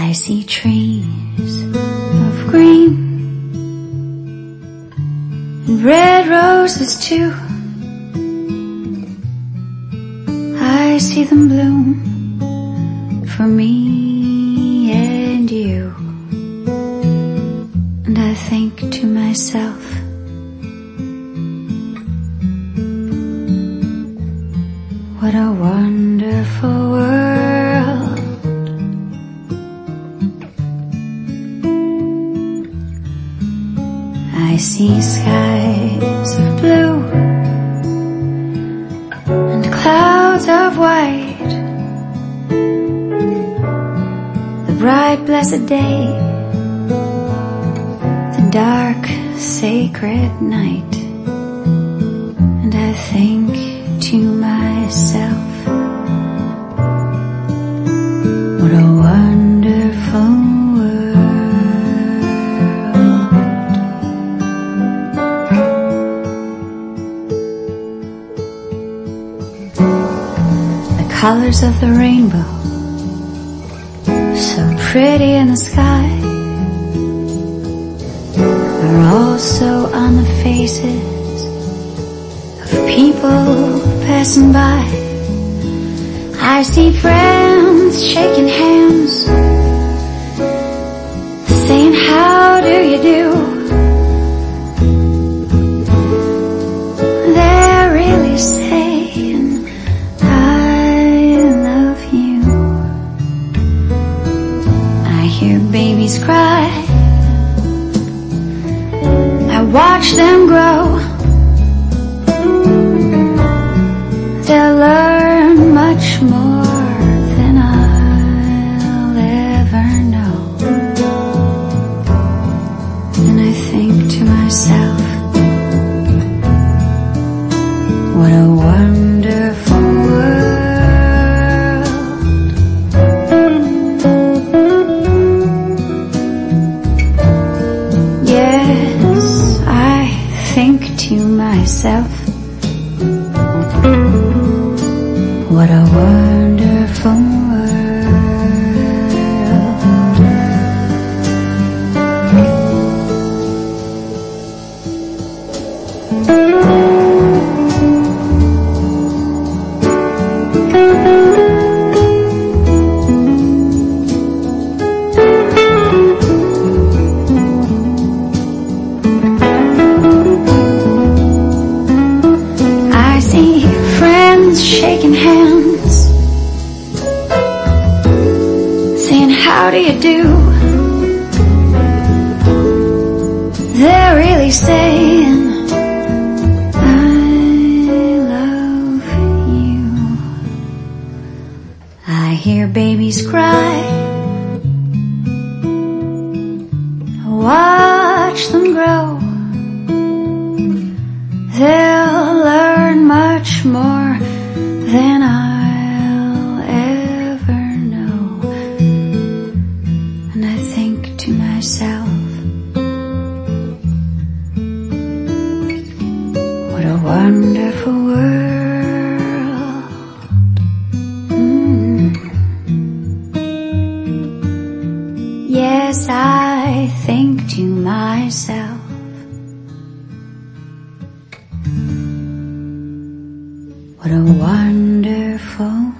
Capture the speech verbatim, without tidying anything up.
I see trees of green and red roses too. I see them bloom for me and you. And I think to myself, what a wonderful world. I see skies of blue and clouds of white, the bright blessed day, the dark sacred night. And I think to myself, what a wonderful colors of the rainbow, so pretty in the sky, are also on the faces of people passing by. I see friends shaking hands, saying how do you do. They're really saying babies cry, I watch them grow. They'll learn much more than I'll ever know. And I think to myself, what a wonderful world. Think to myself, what a wonderful shaking hands, saying how do you do. They're really saying I love you. I hear babies cry, I watch them grow. They'll learn much more than I'll ever know. And I think to myself, what a wonderful world. Mm. Yes, I think to myself, what a wonderful